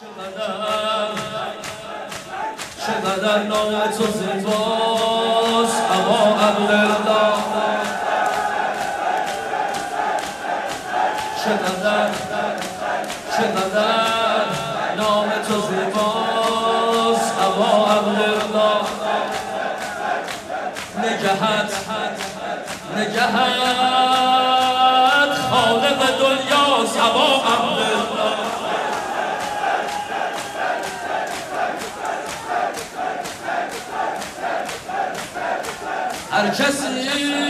چقدر نام تو زیباست اما عبدالله، چقدر نام تو زیباست اما عبدالله، نگهت خالق دنیاست اما عبدالله. هر کسی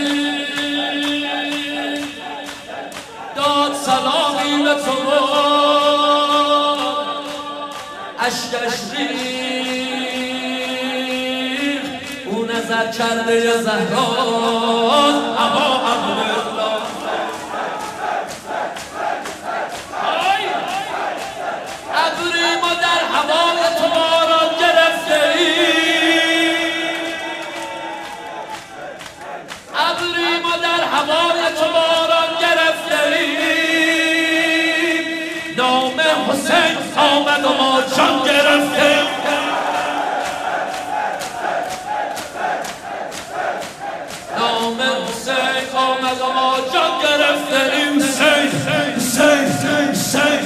داد سلامی به تو اشکش ریخت او نظر کرده زهران اما عبدالله. ابری ما در هوای تو باران گرفته هوای تو باران گرفتیم، نام حسین آمد و ما جان گرفتیم. نام حسین آمد و ما جان گرفتیم. حسین حسین حسین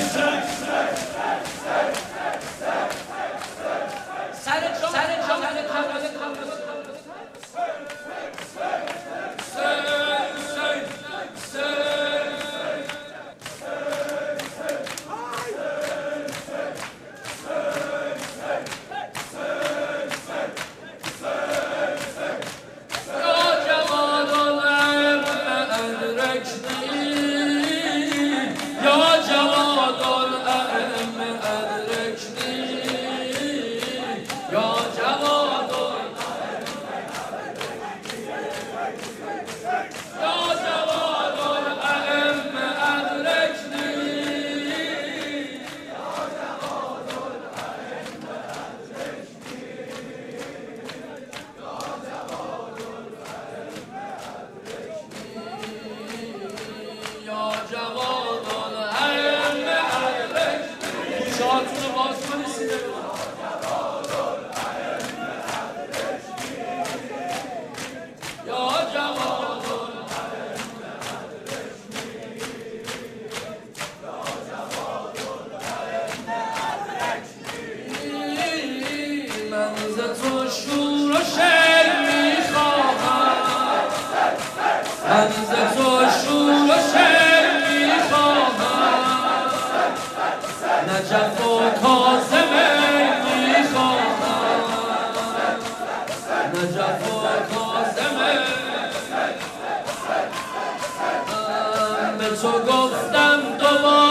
من ز تو شور و شعر میخواهم، نجف و کاظمه میخواهم، نجف و کاظمه. به تو گفتم دوباره